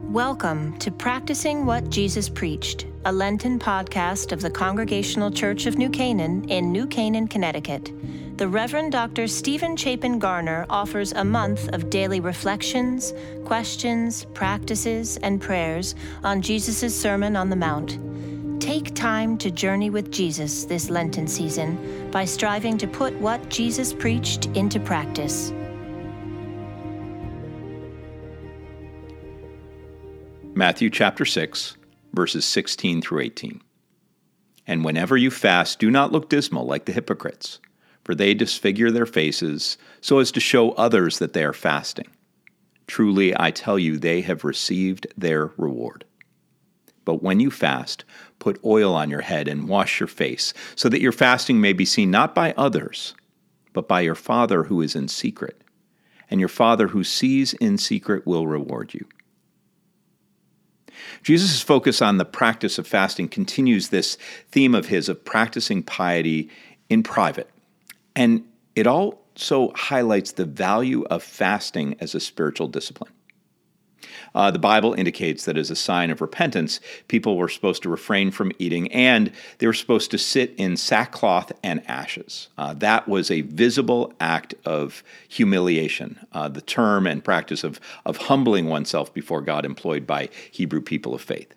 Welcome to Practicing What Jesus Preached, a Lenten podcast of the Congregational Church of New Canaan in New Canaan, Connecticut. The Reverend Dr. Stephen Chapin Garner offers a month of daily reflections, questions, practices, and prayers on Jesus' Sermon on the Mount. Take time to journey with Jesus this Lenten season by striving to put what Jesus preached into practice. Matthew chapter 6, verses 16 through 18. And whenever you fast, do not look dismal like the hypocrites, for they disfigure their faces so as to show others that they are fasting. Truly, I tell you, they have received their reward. But when you fast, put oil on your head and wash your face, so that your fasting may be seen not by others, but by your Father who is in secret. And your Father who sees in secret will reward you. Jesus' focus on the practice of fasting continues this theme of his of practicing piety in private. And it also highlights the value of fasting as a spiritual discipline. The Bible indicates that as a sign of repentance, people were supposed to refrain from eating, and they were supposed to sit in sackcloth and ashes. That was a visible act of humiliation, the term and practice of humbling oneself before God employed by Hebrew people of faith.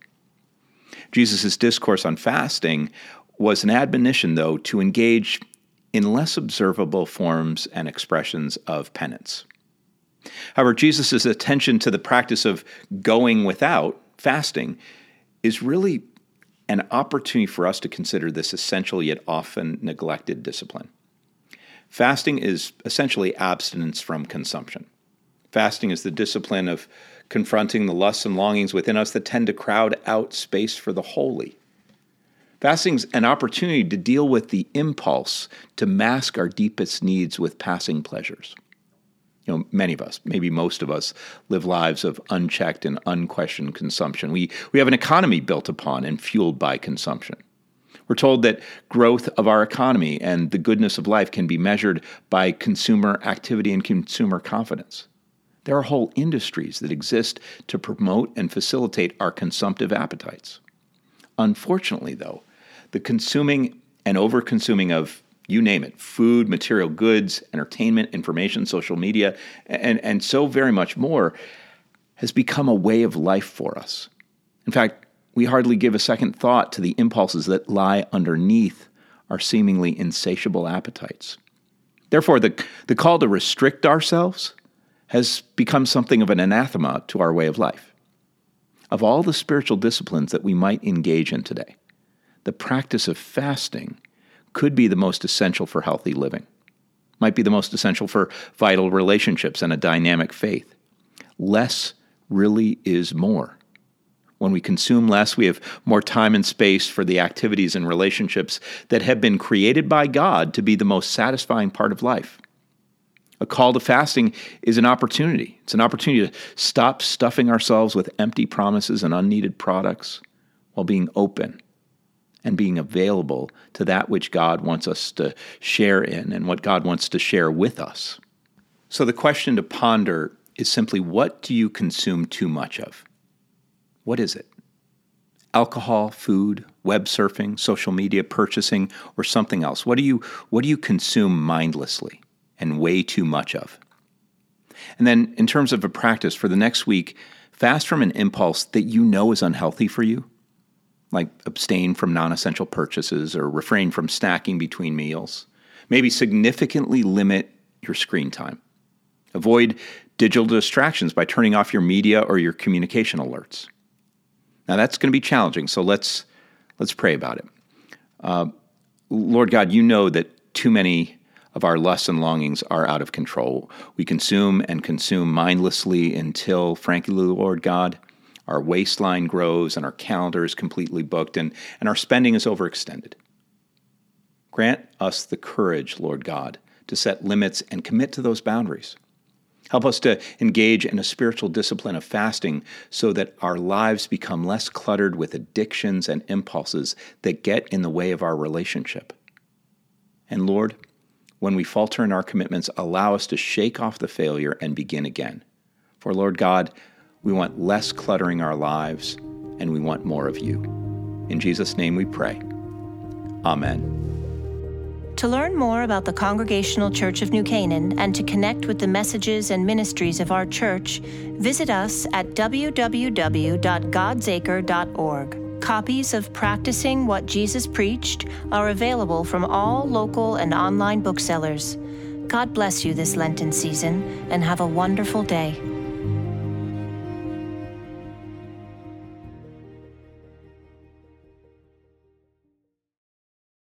Jesus' discourse on fasting was an admonition, though, to engage in less observable forms and expressions of penance. However, Jesus' attention to the practice of going without, fasting, is really an opportunity for us to consider this essential yet often neglected discipline. Fasting is essentially abstinence from consumption. Fasting is the discipline of confronting the lusts and longings within us that tend to crowd out space for the holy. Fasting is an opportunity to deal with the impulse to mask our deepest needs with passing pleasures. Many of us, maybe most of us, live lives of unchecked and unquestioned consumption. We have an economy built upon and fueled by consumption. We're told that growth of our economy and the goodness of life can be measured by consumer activity and consumer confidence. There are whole industries that exist to promote and facilitate our consumptive appetites. Unfortunately, though, the consuming and over-consuming of you name it, food, material goods, entertainment, information, social media, and so very much more, has become a way of life for us. In fact, we hardly give a second thought to the impulses that lie underneath our seemingly insatiable appetites. Therefore, the call to restrict ourselves has become something of an anathema to our way of life. Of all the spiritual disciplines that we might engage in today, the practice of fasting could be the most essential for healthy living, might be the most essential for vital relationships and a dynamic faith. Less really is more. When we consume less, we have more time and space for the activities and relationships that have been created by God to be the most satisfying part of life. A call to fasting is an opportunity. It's an opportunity to stop stuffing ourselves with empty promises and unneeded products while being open and being available to that which God wants us to share in and what God wants to share with us. So the question to ponder is simply, what do you consume too much of? What is it? Alcohol, food, web surfing, social media, purchasing, or something else? What do you consume mindlessly and way too much of? And then in terms of a practice for the next week, fast from an impulse that you know is unhealthy for you, like abstain from non-essential purchases or refrain from snacking between meals. Maybe significantly limit your screen time. Avoid digital distractions by turning off your media or your communication alerts. Now that's going to be challenging, so let's pray about it. Lord God, you know that too many of our lusts and longings are out of control. We consume and consume mindlessly until, frankly, Lord God, our waistline grows and our calendar is completely booked and our spending is overextended. Grant us the courage, Lord God, to set limits and commit to those boundaries. Help us to engage in a spiritual discipline of fasting so that our lives become less cluttered with addictions and impulses that get in the way of our relationship. And Lord, when we falter in our commitments, allow us to shake off the failure and begin again. For Lord God, We want less cluttering our lives, and we want more of you. In Jesus' name we pray. Amen. To learn more about the Congregational Church of New Canaan and to connect with the messages and ministries of our church, visit us at www.godsacre.org. Copies of Practicing What Jesus Preached are available from all local and online booksellers. God bless you this Lenten season, and have a wonderful day.